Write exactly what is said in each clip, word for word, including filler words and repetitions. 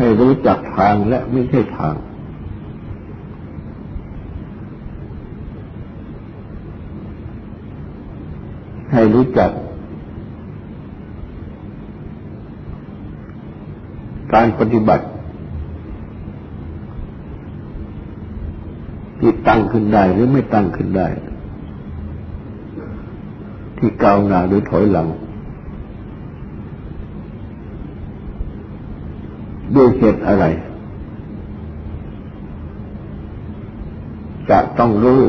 ให้รู้จักทางและไม่ใช่ทางให้รู้จักการปฏิบัติที่ตั้งขึ้นได้หรือไม่ตั้งขึ้นได้ที่ก้าวหน้าหรือถอยหลังด้วยเหตุอะไรจะต้องรู้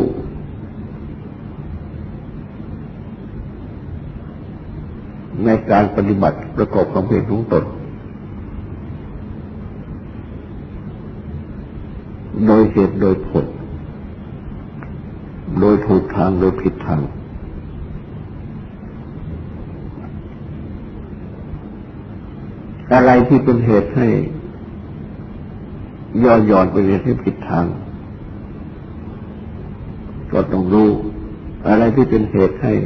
ในการปฏิบัติประกอบความเพียรของตนโดยเหตุโดยผลโดยถูกทางโดยผิดทางอะไรที่เป็นเหตุให้ย่อหย่อนไปในที่ผิดทางก็ต้องรู้อะไรที่เป็นเหตุให้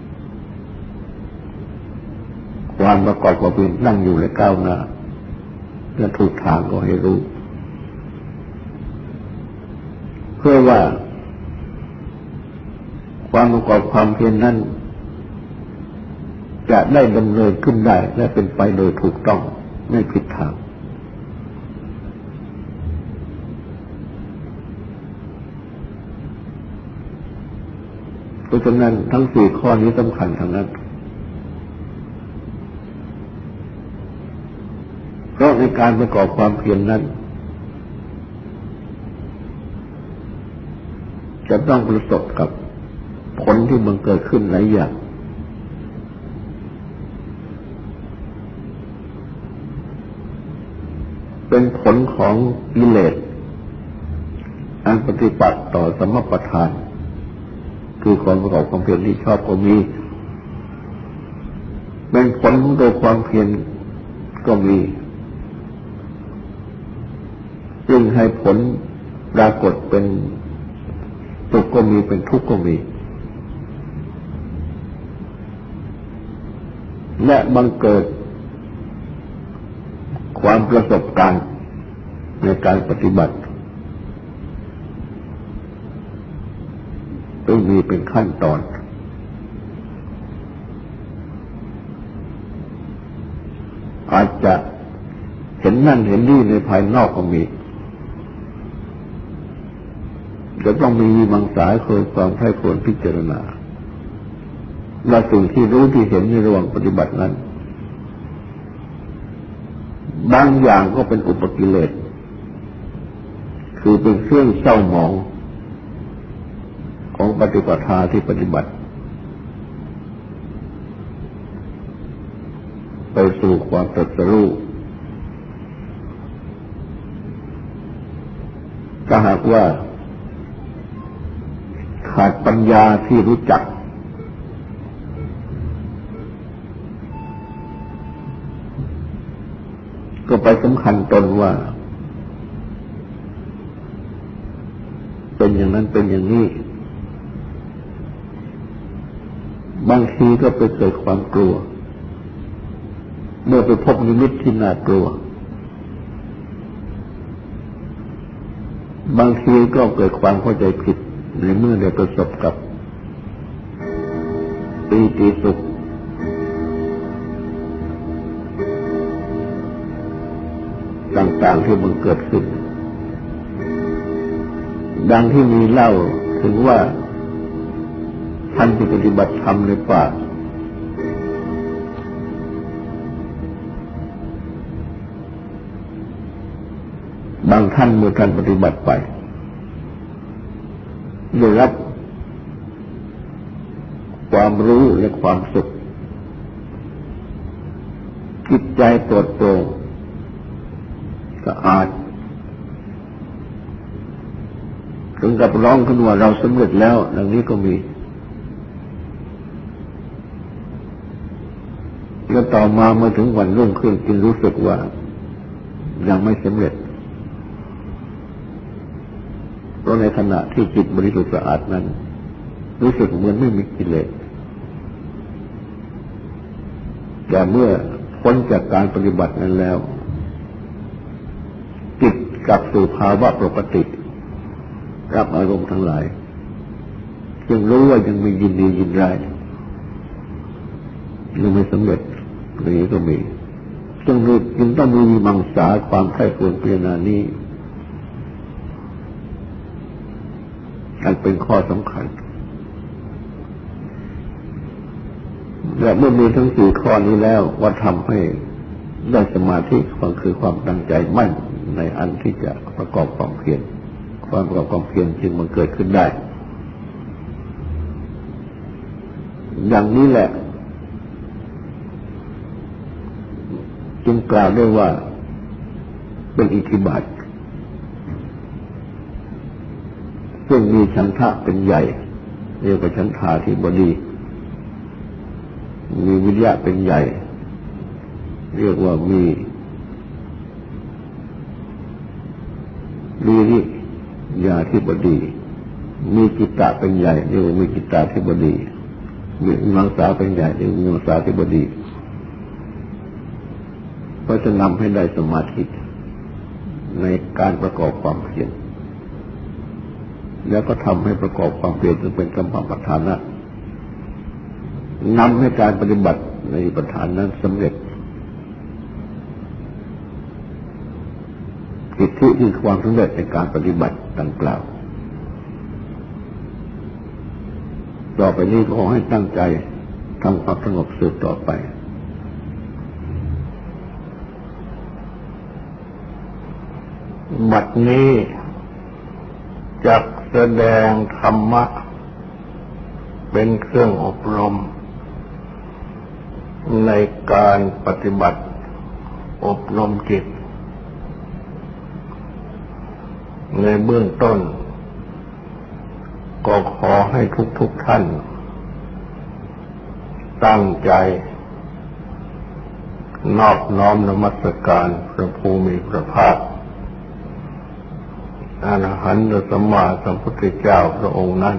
ความประกอบความเพียรนั่งอยู่และก้าวหน้าและถูกทางก็ให้รู้เพื่อว่าความประกอบความเพียรนั้นจะได้ดำเนินขึ้นได้และเป็นไปโดยถูกต้องไม่ผิดทางเพราะฉะนั้นทั้งสี่ข้อนี้สำคัญทั้งนั้นเพราะในการประกอบความเพียรนั้นจะต้องประสบกับผลที่มันเกิดขึ้นหลายอย่างเป็นผลของกิเลสอันปฏิปักษ์ต่อสมประทานคือความประกอบความเพียรที่ชอบก็มีเป็นผลของตัวความเพียรก็มีซึ่งให้ผลปรากฏเป็นสุขก็มีเป็นทุกข์ก็มีและบังเกิดความประสบการณ์ในการปฏิบัติต้องมีเป็นขั้นตอนอาจจะเห็นนั่นเห็นนี่ในภายนอกก็มีจะต้องมีวิมังสาเคยความใคร่ครวญพิจารณาว่าสิ่งที่รู้ที่เห็นในระหว่างปฏิบัตินั้นบางอย่างก็เป็นอุปกิเลสคือเป็นเครื่องเศร้าหมองของปฏิปทาที่ปฏิบัติไปสู่ความตรัสรู้ถ้าหากว่าขาดปัญญาที่รู้จักก็ไปสำคัญตนว่าเป็นอย่างนั้นเป็นอย่างนี้บางทีก็ไปเกิดความกลัวเมื่อไปพบนิมิตที่น่ากลัวบางทีก็เกิดความเข้าใจผิดในเมื่อได้ประสบกับปีติสุขต่างๆที่มันเกิดขึ้นดังที่มีเล่าถึงว่าท่านที่ปฏิบัติธรรมในป่าบางท่านเมื่อท่านปฏิบัติไปได้รับความรู้และความสุขจิตใจปลอดโปร่งสะอาดถึงกับร้องขึ้นว่าเราสำเร็จแล้วดังนี้ก็มีแล้วต่อมาเมื่อถึงวันรุ่งขึ้นจึงรู้สึกว่ายังไม่สำเร็จเพราะในขณะที่จิตบริสุทธิ์สะอาดนั้นรู้สึกเหมือนไม่มีกิเลสแต่เมื่อพ้นจากการปฏิบัตินั้นแล้วกลับสู่ภาวะปกติรับอารมณ์ทั้งหลายยังรู้ว่ายังมียินดียินร้ายยังไม่สำเร็จอย่างนี้ก็มีจึงจึงต้องมีวิมังสาความใคร่ครวญพิจารณานี้อันเป็นข้อสำคัญและเมื่อมีทั้งสี่ข้อนี้แล้วว่าทำให้ได้สมาธิความคือความตั้งใจมั่นในอันที่จะประกอบความเพียรความประกอบความเพียรจึงมันเกิดขึ้นได้อย่างนี้แหละจึงกล่าวได้ว่าเป็นอิทธิบาทซึ่งมีฉันทะเป็นใหญ่เรียกว่าฉันทาธิบดีมีวิริยะเป็นใหญ่เรียกว่ามีวิริยาธิบดีมีจิตตะเป็นใหญ่เรียกว่ามีจิตตาธิบดีมีวิมังสาเป็นใหญ่เรียกว่าวิมังสาธิบดีก็จะนำให้ได้สมาธิในการประกอบความเพียรแล้วก็ทำให้ประกอบความเพียรจนเป็นสัมมาประธานะนำให้การปฏิบัติในประธานนั้นสำเร็จอิทธิคือความสำเร็จในการปฏิบัติดังกล่าวต่อไปนี้ขอให้ตั้งใจทำความสงบสืบต่อไปบัดนี้จักแสดงธรรมะเป็นเครื่องอบรมในการปฏิบัติอบรมจิตในเบื้องต้นก็ขอให้ทุกๆท่านตั้งใจนอบน้อมนมัสการพระภูมิพระภาคอรหันตสัมมาสัมพุทธเจ้าพระองค์นั้น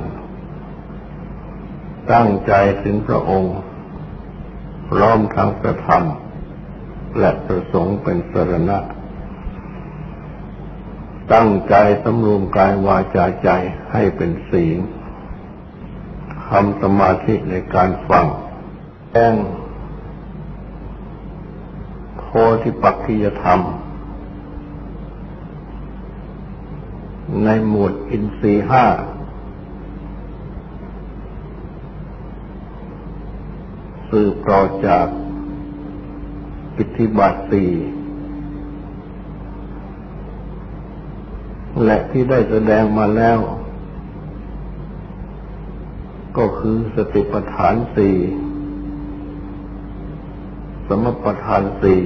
ตั้งใจถึงพระองค์พร้อมทั้งพระธรรมและพระสงฆ์เป็นสรณะตั้งใจสำรวมกายวาจาใจให้เป็นศีลทำสมาธิในการฟังแจ้งโพธิปักขิยธรรมในหมวดอินทรีย์ห้าสืบต่อจากอิทธิบาทสี่และที่ได้แสดงมาแล้วก็คือสติปัฏฐานสี่สมปัฏฐานสี่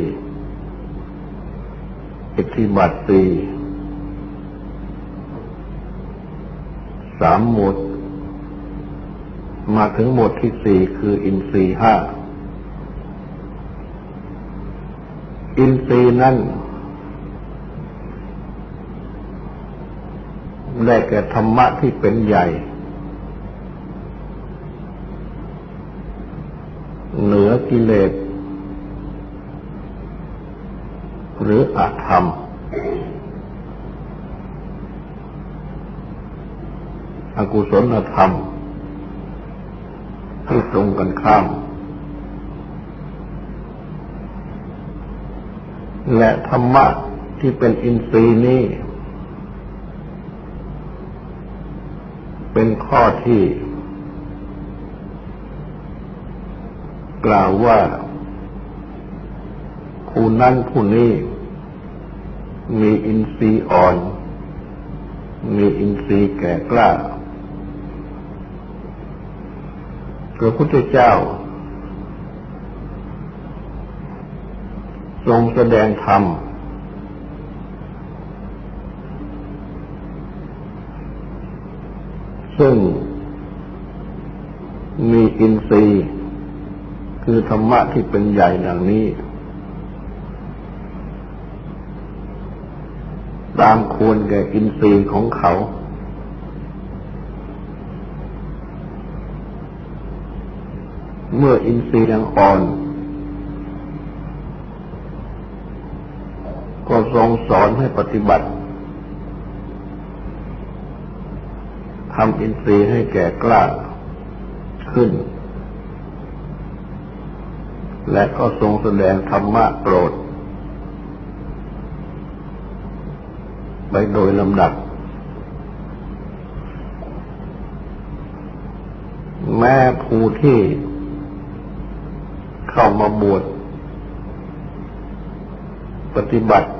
อิทธิบาทสี่สามหมวดมาถึงหมวดที่สี่คืออินทรีย์ห้าอินทรีย์นั้นได้แก่ธรรมะที่เป็นใหญ่เหนือกิเลสหรืออธรรมอกุศลธรรมที่ตรงกันข้ามและธรรมะที่เป็นอินทรีย์นี้เป็นข้อที่กล่าวว่าผู้นั้นผู้นี้มีอินทรีย์อ่อนมีอินทรีย์แก่กล้าพระพุทธเจ้าทรงแสดงธรรมซึ่งมีอินทรีย์คือธรรมะที่เป็นใหญ่ดังนี้ตามควรแก่อินทรีย์ของเขาเมื่ออินทรีย์ยังอ่อนก็ทรงสอนให้ปฏิบัติทำอินทรีย์ให้แก่กล้าขึ้นและก็ทรงแสดงธรรมะโปรดไปโดยลำดับแม้ผู้ที่เข้ามาบวชปฏิบัติ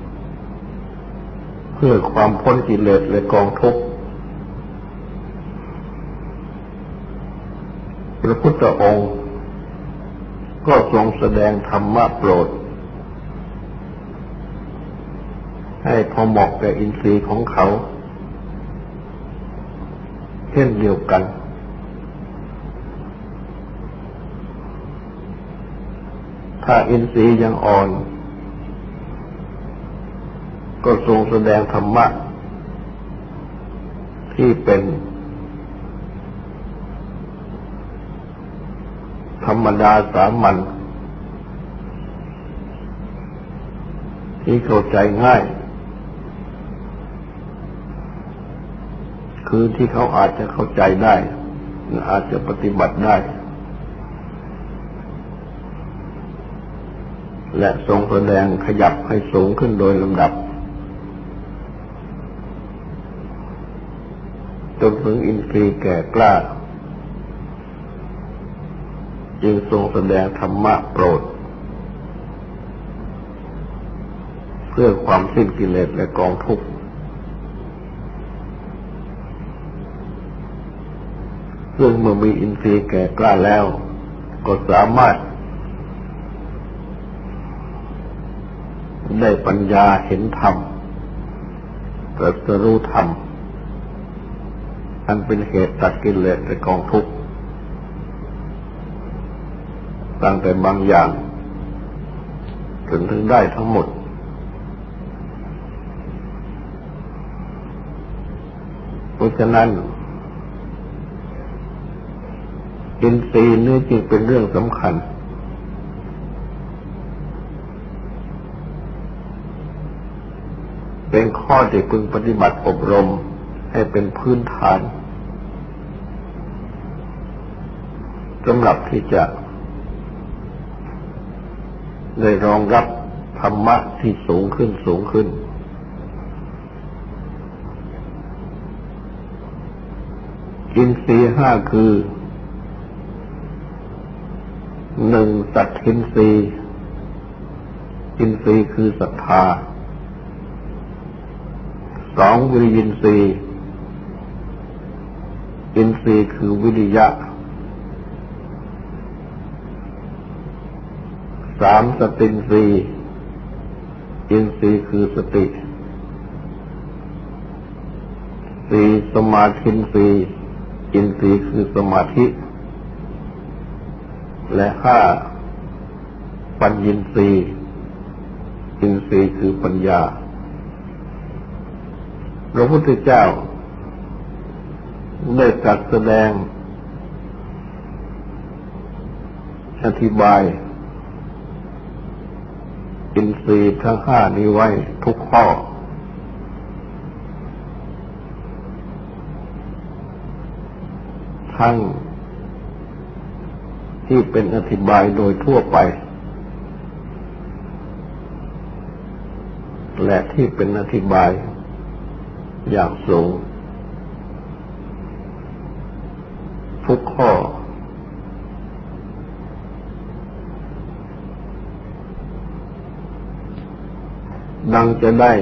เพื่อความพ้นกิเลสและกองทุกข์พระพุทธองค์ก็ทรงแสดงธรรมะโปรดให้พอเหมาะแก่อินทรีย์ของเขาเช่นเดียวกันถ้าอินทรีย์ยังอ่อนก็ทรงแสดงธรรมะที่เป็นธรรมดาสามัญที่เข้าใจง่ายคือที่เขาอาจจะเข้าใจได้อาจจะปฏิบัติได้และทรงแสดงขยับให้สูงขึ้นโดยลำดับจนถึงอินทรีย์แก่กล้าจึงทรงแสดงธรรมะโปรดเพื่อความสิ้นกิเลสและกองทุกข์ซึ่งเมื่อมีอินทรีย์แก่กล้าแล้วก็สามารถได้ปัญญาเห็นธรรมตรัสรู้ธรรมอันเป็นเหตุตัดกิเลสและกองทุกข์ตั้งแต่บางอย่างจนถึงได้ทั้งหมดเพราะฉะนั้นอินทรีย์นี้จึงเป็นเรื่องสำคัญเป็นข้อที่พึงปฏิบัติอบรมให้เป็นพื้นฐานสำหรับที่จะได้รองรับธรรมะที่สูงขึ้นสูงขึ้นอินทรีย์ห้าคือหนึ่งสัตถินทรีย์อินทรีย์คือศรัทธาสองวิริยินทรีย์อินทรีย์คือวิริยะสามสตินทรีย์อินทรีย์คือสติสี่สมาธินทรีย์อินทรีย์คือสมาธิและห้าปัญญินทรีย์อินทรีย์คือปัญญาพระพุทธเจ้าได้ตรัสแสดงอธิบายอินทรีย์ทั้งห้านี้ไว้ทุกข้อทั้งที่เป็นอธิบายโดยทั่วไปและที่เป็นอธิบายอย่างสูงทุกข้อดังจะได้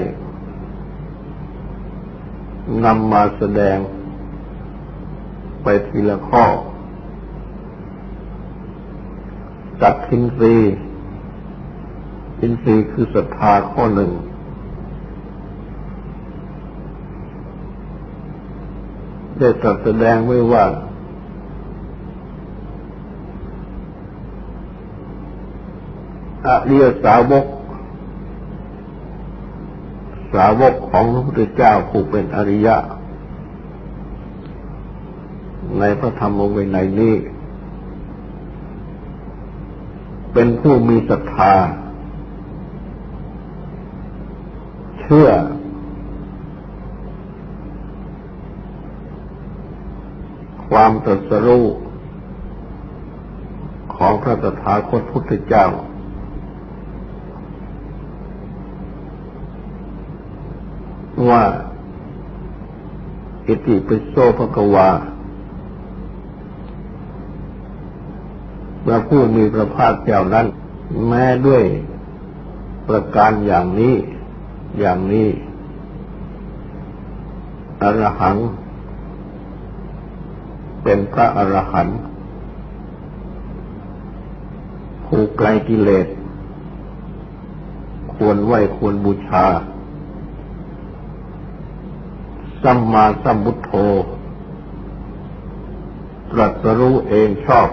นำมาแสดงไปทีละข้อสัตถินทรีย์อินทรีย์คือศรัทธาข้อหนึ่งได้ตรัสแสดงไว้ว่าอริยสาวกสาวกของพระพุทธเจ้าผู้เป็นอริยะในพระธรรมวินัยนี้เป็นผู้มีศรัทธาเชื่อความตรัสรู้ของพระตถาคตพุทธเจ้าว่าอิติปิโสภควาพระผู้มีพระภาคเจ้านั้นแม้ด้วยประการอย่างนี้อย่างนี้อรหังเป็นพระอรหันต์ผู้ไกลกิเลสควรไหว้ควรบูชาสัมมาสัมพุทโธตรัสรู้เองชอบ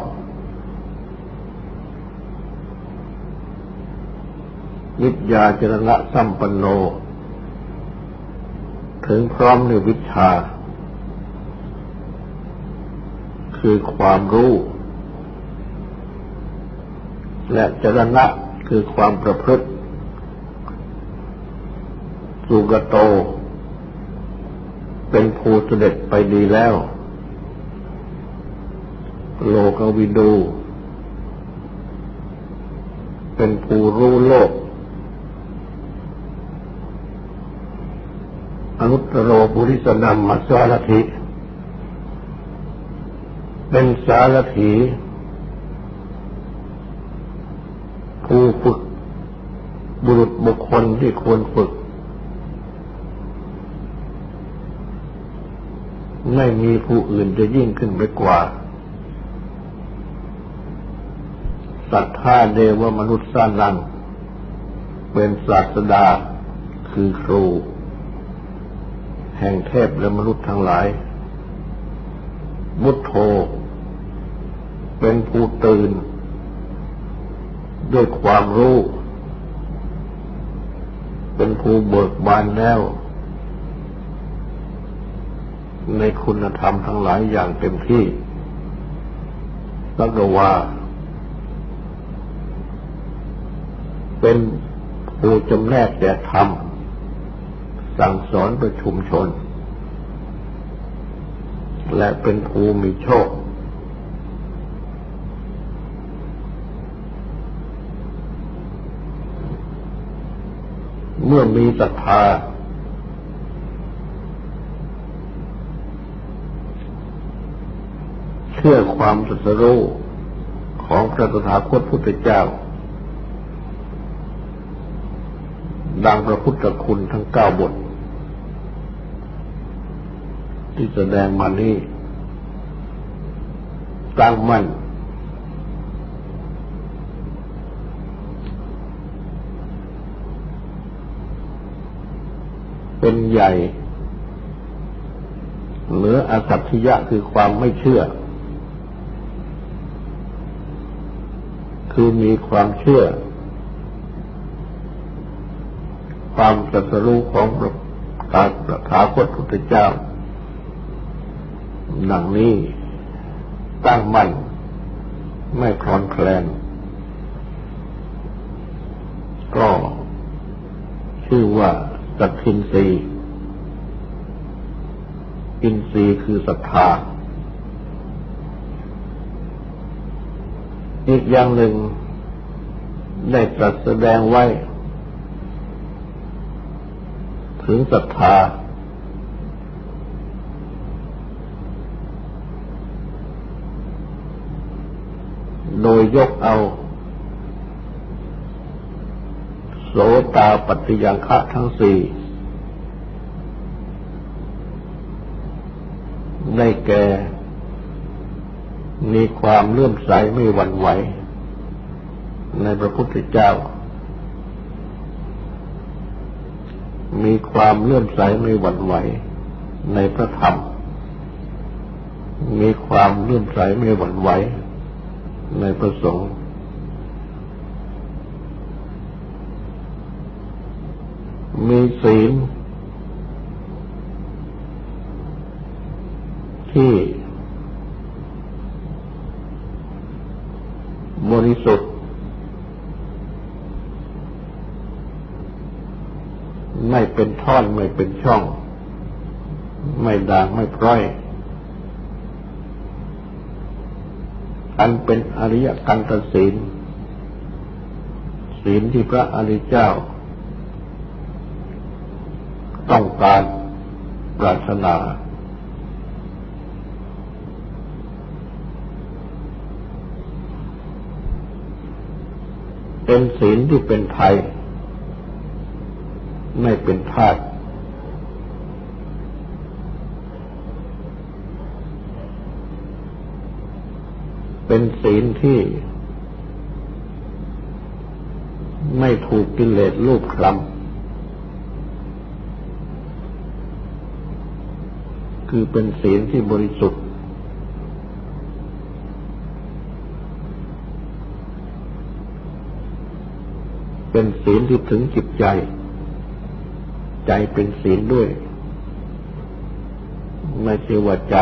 วิทยาจรณะสัมปันโนถึงพร้อมในวิชาคือความรู้และจรณะคือความประพฤติสุกโตเป็นผู้เสด็จไปดีแล้วโลกวิดูเป็นผู้รู้โลกอนุตตโรปุริสนัมมัสสารถิเป็นสารถีผู้ฝึกบุรุษบุคคลที่ควรฝึกไม่มีผู้อื่นจะยิ่งขึ้นไปกว่าสัทธาเดวมนุษย์สานังเป็นศาสดาคือครูแห่งเทพและมนุษย์ทั้งหลายมุตโธเป็นผู้ตื่นด้วยความรู้เป็นผู้เบิกบานแล้วในคุณธรรมทั้งหลายอย่างเต็มที่สักว่าเป็นผู้จำแนกแก่ธรรมสั่งสอนประชุมชนและเป็นผู้มีโชคเมื่อมีศรัทธาเชื่อความตรัสรู้ของพระตถาคตพุทธเจ้าดังพระพุทธคุณทั้งเก้าบทที่แสดงมานี้ตั้งมั่นเป็นใหญ่เหนืออสัตถิยะคือความไม่เชื่อคือมีความเชื่อความตรัสรู้ของพระตถาคตพุทธเจ้าดังนี้ตั้งมั่นไม่คลอนแคลนก็ชื่อว่าสัทธินทรีย์อินทรีย์คือศรัทธาอีกอย่างหนึ่งได้ตรัสแสดงไว้ถึงศรัทธาโดยยกเอาโสตาปัตติยังคะทั้งสี่ได้แก่มีความเลื่อมใสไม่หวั่นไหวในพระพุทธเจ้ามีความเลื่อมใสไม่หวั่นไหวในพระธรรมมีความเลื่อมใสไม่หวั่นไหวในพระสงฆ์มีศีลที่บริสุทธิ์ไม่เป็นท่อนไม่เป็นช่องไม่ด่างไม่พร้อยนเป็นอริยกันตศีลศีลที่พระอริยเจ้าต้องการปรารถนาเป็นศีลที่เป็นไทยไม่เป็นทาสเป็นศีลที่ไม่ถูกกิเลสลูบคลำคือเป็นศีลที่บริสุทธิ์เป็นศีลที่ถึงจิตใจใจเป็นศีลด้วยไม่ใช่ว่าใจ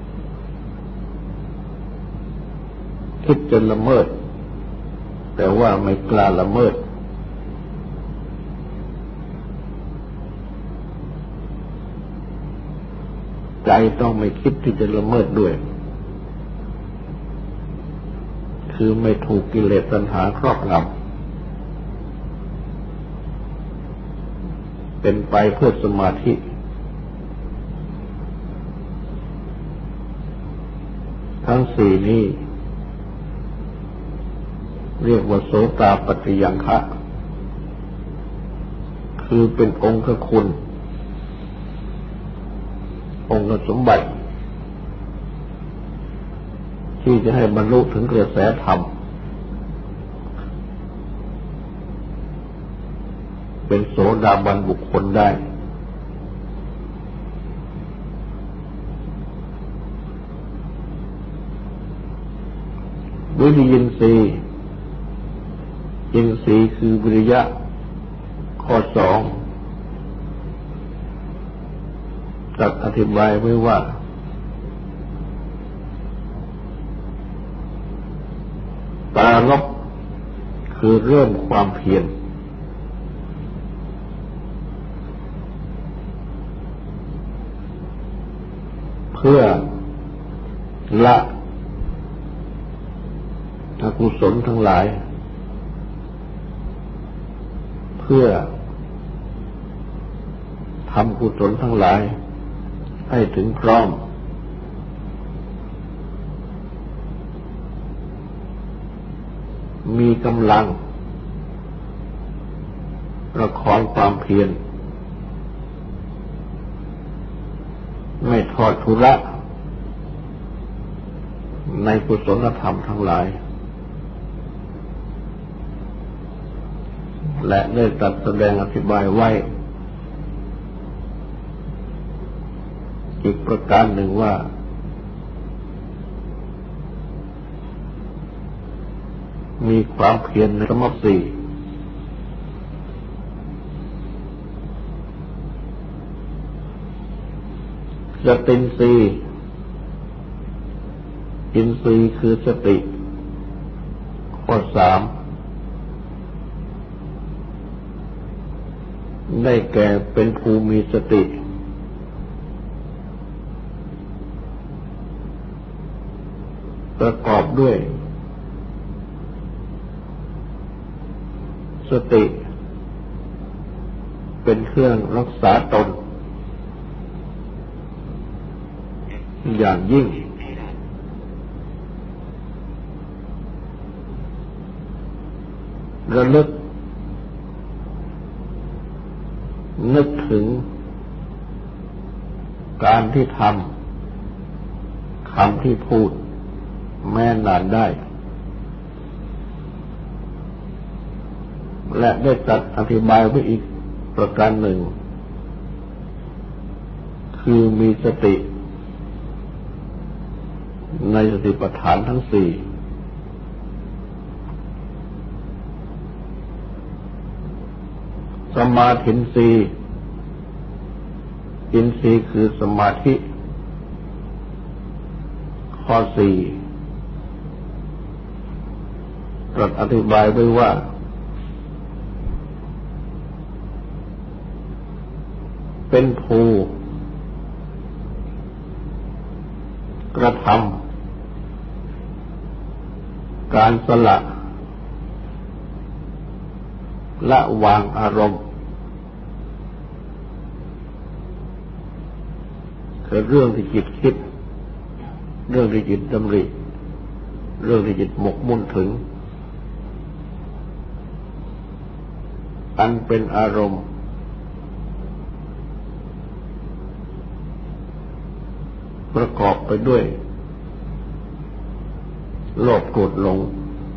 คิดจะละเมิดแต่ว่าไม่กล้าละเมิดใจต้องไม่คิดที่จะละเมิดด้วยคือไม่ถูกกิเลสตัณหาครอบงำเป็นไปเพื่อสมาธิทั้งสี่นี้เรียกว่าโสตาปัตติยังคะคือเป็นองค์คุณองค์สมบัติที่จะให้บรรลุถึงกระแสธรรมเป็นโสดาบันบุคคลได้วิริยินทรีย์อินทรีย์คือวิริยะข้อสองตัดอธิบายไว้ว่าปรารภคือเริ่มความเพียรเพื่อละอกุศลทั้งหลายเพื่อทำกุศลทั้งหลายให้ถึงพร้อมมีกำลังประคองความเพียรไม่ทอดทุระในกุศลธรรมทั้งหลายและได้ตรัสแสดงอธิบายไว้อีกประการหนึ่งว่ามีความเพียรในธรรมสี่สตินทรีย์อินทรีย์คือสติข้อสามได้แก่เป็นภูมิสติประกอบด้วยสติเป็นเครื่องรักษาตนอย่างยิ่งระลึกนึกถึงการที่ทำคำที่พูดแม้นานได้และได้จัดอธิบายไว้อีกประการหนึ่งคือมีสติในสติปัฏฐานทั้งสี่สมาธินทรีย์อินทรีย์คือสมาธิข้อสี่ตรัสอธิบายไว้ว่าเป็นภูกระทการสละละวางอารมณ์คือเรื่องที่จิตคิดเรื่องที่จิตดำริเรื่องที่จิตหมกมุ่นถึงอันเป็นอารมณ์ประกอบไปด้วยโลภโกรธหลง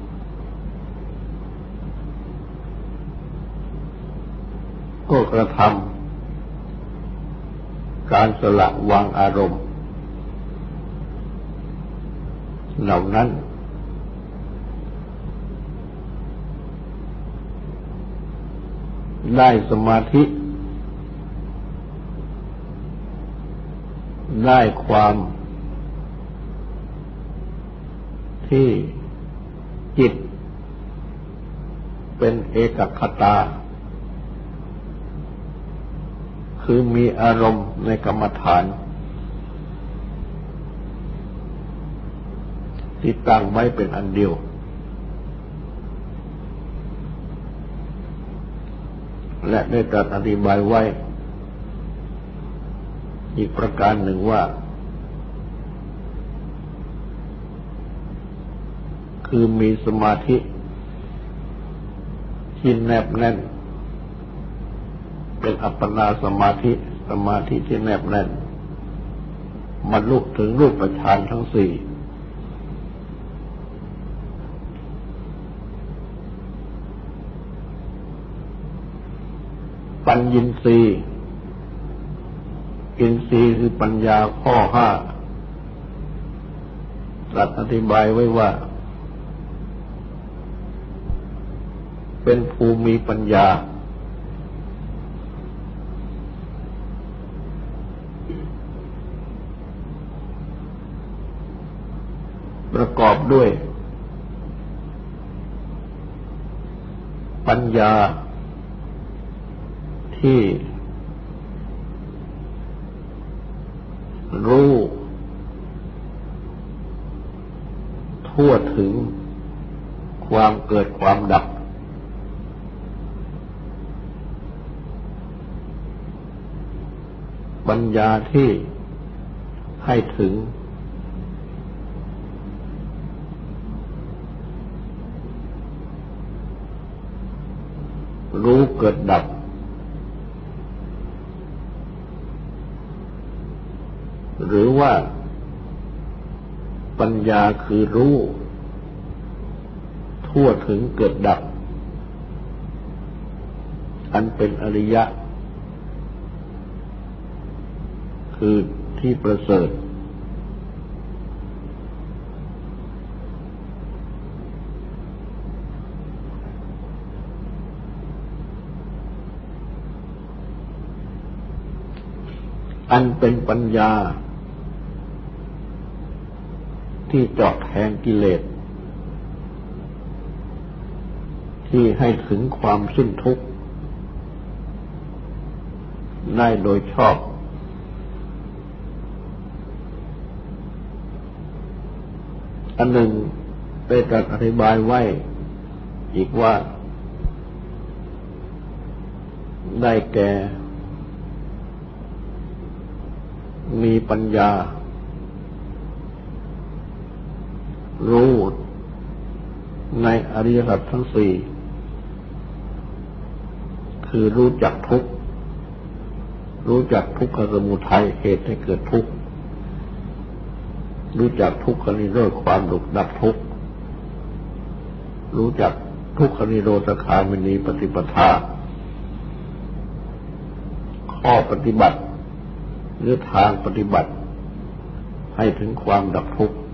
ก็กระทำการสละวางอารมณ์เหล่านั้นได้สมาธิได้ความที่จิตเป็นเอกคตาคือมีอารมณ์ในกรรมฐานที่ตั้งไว้เป็นอันเดียวและได้ตรัสอธิบายไว้อีกประการหนึ่งว่าคือมีสมาธิที่แนบแน่นเป็นอัปปนาสมาธิสมาธิที่แนบแน่นบรรลุถึงรูปฌานทั้งสี่ปัญญินทรีย์อินทรีย์คือปัญญาข้อห้าตรัสอธิบายไว้ว่าเป็นภูมิปัญญาประกอบด้วยปัญญาที่รู้ทั่วถึงความเกิดความดับปัญญาที่ให้ถึงรู้เกิดดับหรือว่าปัญญาคือรู้ทั่วถึงเกิดดับอันเป็นอริยะคือที่ประเสริฐอันเป็นปัญญาที่เจาะแทงกิเลสที่ให้ถึงความสิ้นทุกข์ได้โดยชอบอันหนึ่งได้ตรัสอธิบายไว้อีกว่าได้แก่มีปัญญารู้ในอริยสัจทั้งสี่คือรู้จักทุกข์รู้จักทุกขสมุทัยเหตุให้เกิดทุกข์รู้จักทุกขนิโรธความหลุดดับทุกข์รู้จักทุกขนิโรธคามินีปฏิปทาข้อปฏิบัติหรือทางปฏิบัติให้ถึงความดับทุกข์